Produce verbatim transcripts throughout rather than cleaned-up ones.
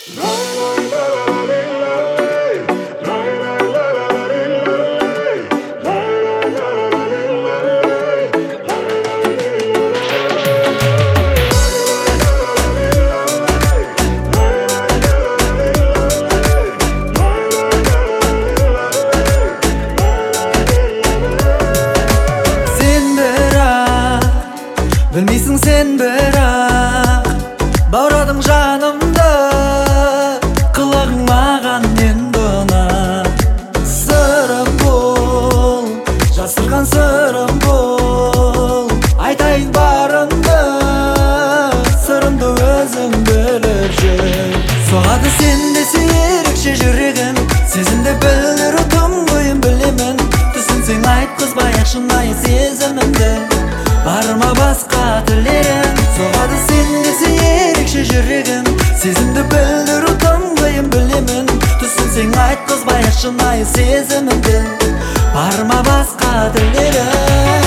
Bilmeysin sen bırak Bağradın janımda Kılığın mağan endona Sırım bul Jasırgan sırım bul Aytayın barındı Sırımdı özün bilirsin Soğadı sendesi erikşe жүрегім Сезімді білдір ұтым бойым білемін Түсінсең айт қызбай ақшынайын сезімімді Барма басқа тілерім Соғады сендесі ерекше жүрегім Сезімді білдір ұтым бойым білемін Түсінсең айт қызбай шынайы сезімімді Барма басқа тілерім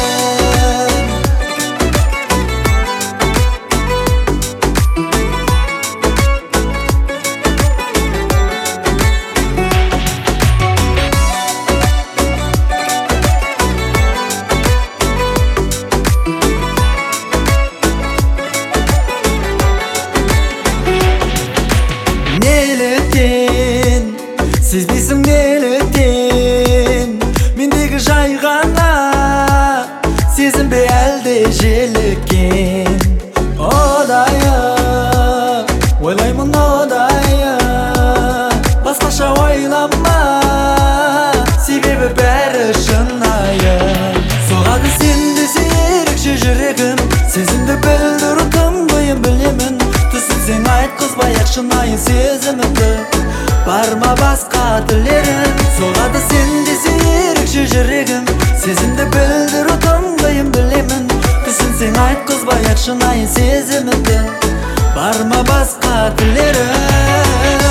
Сезбейсің неліктен Мендегі жай ғана Сезінбе әлде желіккен Одайы Ойлаймын одайы Басқаша ойлама Себебі бәрі шынайы Соғады сендесі ерекше жүрегім Сезімді білдір ұтым бойым білемін Түсінсең айт қызбай шынайы сезімімді Барма басқа тілерім Соғады сендесі ерекше жүрегім Сезімді білдір ұтым бойым білемін Түсінсең айт қызбай шынайы сезімімді Барма басқа тілерім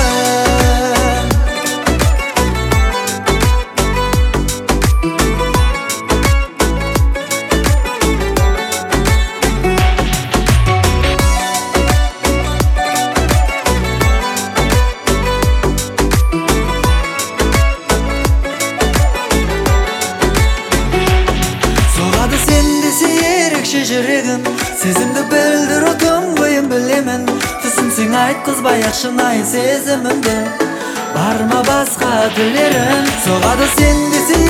жүрегім Сезімді білдір ұтым бойым білемін Түсінсең айт қызбай шынайы сезімімді Барма басқа тілерім Соғады сендесі